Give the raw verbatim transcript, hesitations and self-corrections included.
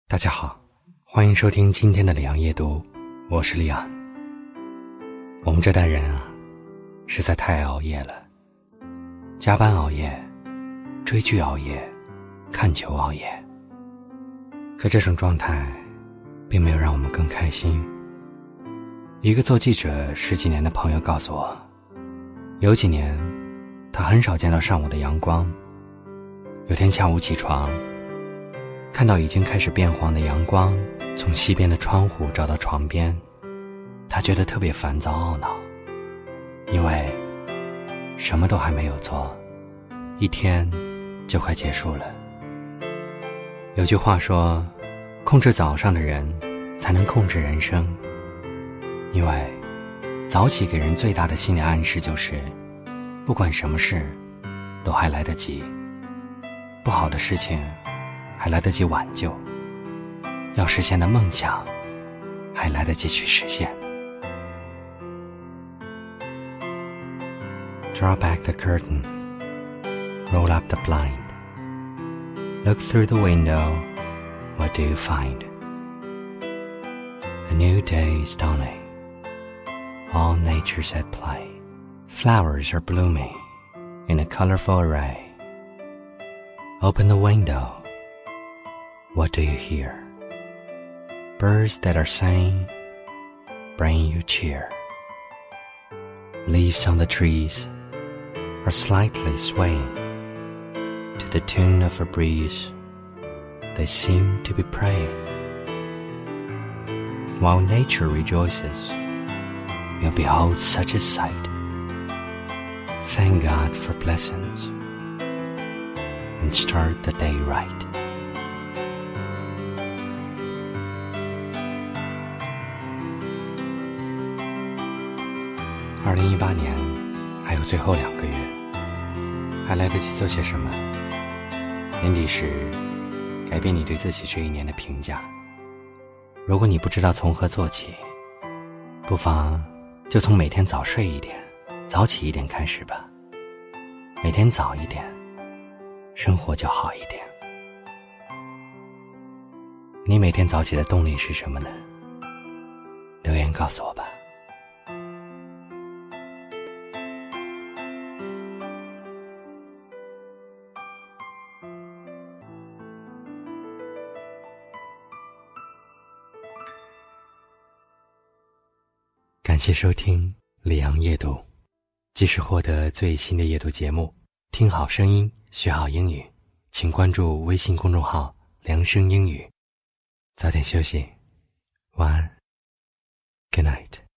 大家好，欢迎收听今天的里昂夜读，我是里昂。我们这代人啊，实在太熬夜了，加班熬夜，追剧熬夜，看球熬夜。可这种状态并没有让我们更开心。一个做记者十几年的朋友告诉我，有几年他很少见到上午的阳光。有天下午起床，看到已经开始变黄的阳光从西边的窗户照到床边，他觉得特别烦躁懊恼，因为什么都还没有做，一天就快结束了。有句话说，控制早上的人才能控制人生，因为早起给人最大的心理暗示就是不管什么事都还来得及，不好的事情还来得及挽救，要实现的梦想还来得及去实现。 Draw back the curtain, roll up the blind, look through the window, what do you find? A new day is dawning, all nature's at play, flowers are blooming in a colorful array. Open the window, what do you hear? Birds that are singing, bring you cheer. Leaves on the trees are slightly swaying to the tune of a breeze. They seem to be praying. While nature rejoices, you'll behold such a sight. Thank God for blessings and start the day right. 二零一八年还有最后两个月，还来得及做些什么？年底时改变你对自己这一年的评价。如果你不知道从何做起，不妨就从每天早睡一点，早起一点开始吧。每天早一点，生活就好一点。你每天早起的动力是什么呢？留言告诉我吧。感谢收听里昂夜读，即时获得最新的夜读节目，听好声音，学好英语，请关注微信公众号良声英语。早点休息，晚安 ，Good night。